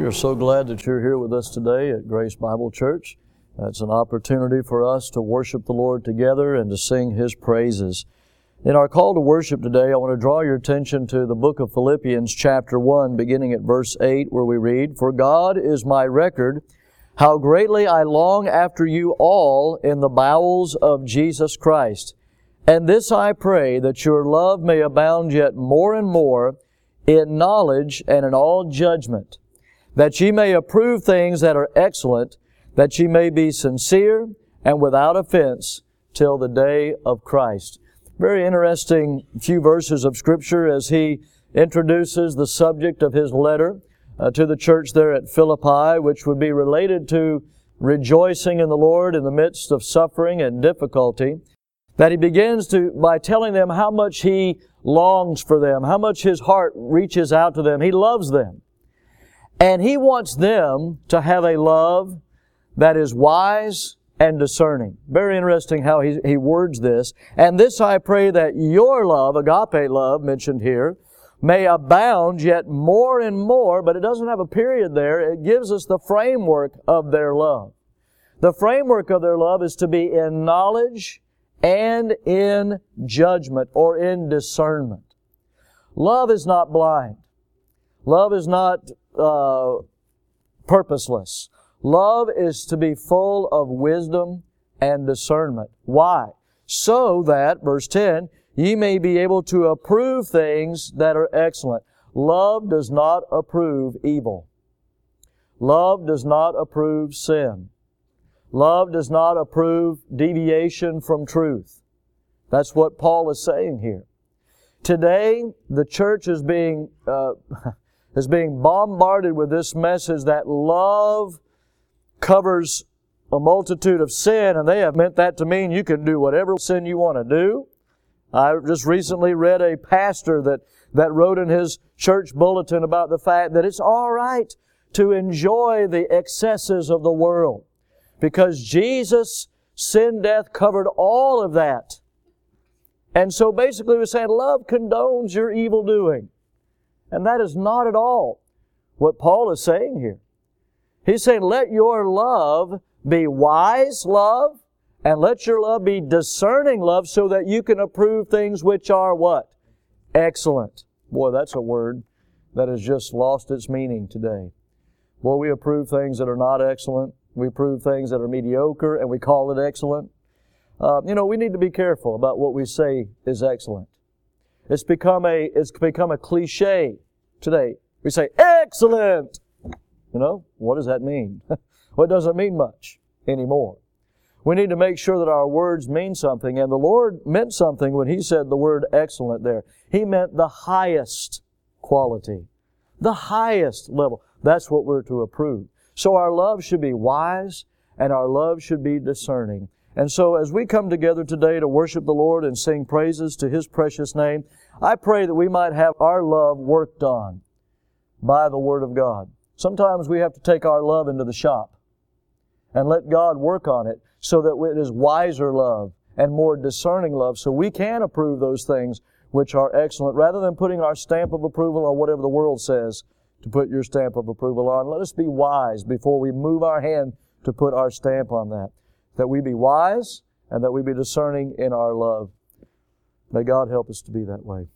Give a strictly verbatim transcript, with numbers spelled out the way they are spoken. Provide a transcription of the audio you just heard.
are so glad that you're here with us today at Grace Bible Church. It's an opportunity for us to worship the Lord together and to sing His praises. In our call to worship today, I want to draw your attention to the book of Philippians chapter one, beginning at verse eight, where we read, "For God is my record, how greatly I long after you all in the bowels of Jesus Christ. And this I pray, that your love may abound yet more and more in knowledge and in all judgment, that ye may approve things that are excellent, that ye may be sincere and without offense till the day of Christ." Very interesting few verses of Scripture as he introduces the subject of his letter uh, to the church there at Philippi, which would be related to rejoicing in the Lord in the midst of suffering and difficulty. That he begins to by telling them how much he longs for them, how much his heart reaches out to them. He loves them. And he wants them to have a love that is wise and discerning. Very interesting how he, he words this. "And this I pray, that your love," agape love mentioned here, "may abound yet more and more," but it doesn't have a period there. It gives us the framework of their love. The framework of their love is to be in knowledge and in judgment or in discernment. Love is not blind. Love is not uh, purposeless. Love is to be full of wisdom and discernment. Why? So that, verse ten, ye may be able to approve things that are excellent. Love does not approve evil. Love does not approve sin. Love does not approve deviation from truth. That's what Paul is saying here. Today, the church is being uh, is being bombarded with this message that love covers a multitude of sin, and they have meant that to mean you can do whatever sin you want to do. I just recently read a pastor that, that wrote in his church bulletin about the fact that it's all right to enjoy the excesses of the world, because Jesus' sin, death covered all of that. And so basically we're saying love condones your evil doing. And that is not at all what Paul is saying here. He's saying let your love be wise love, and let your love be discerning love, so that you can approve things which are what? Excellent. Boy, that's a word that has just lost its meaning today. Boy, we approve things that are not excellent. We approve things that are mediocre, and we call it excellent. Uh, you know, we need to be careful about what we say is excellent. It's become a it's become a cliche today. We say excellent. You know, what does that mean? Well, it doesn't mean much anymore. We need to make sure that our words mean something, and the Lord meant something when He said the word excellent there. He meant the highest quality, the highest level. That's what we're to approve. So our love should be wise, and our love should be discerning. And so as we come together today to worship the Lord and sing praises to His precious name, I pray that we might have our love worked on by the Word of God. Sometimes we have to take our love into the shop and let God work on it so that it is wiser love and more discerning love, so we can approve those things which are excellent, rather than putting our stamp of approval on whatever the world says to put your stamp of approval on. Let us be wise before we move our hand to put our stamp on that. That we be wise and that we be discerning in our love. May God help us to be that way.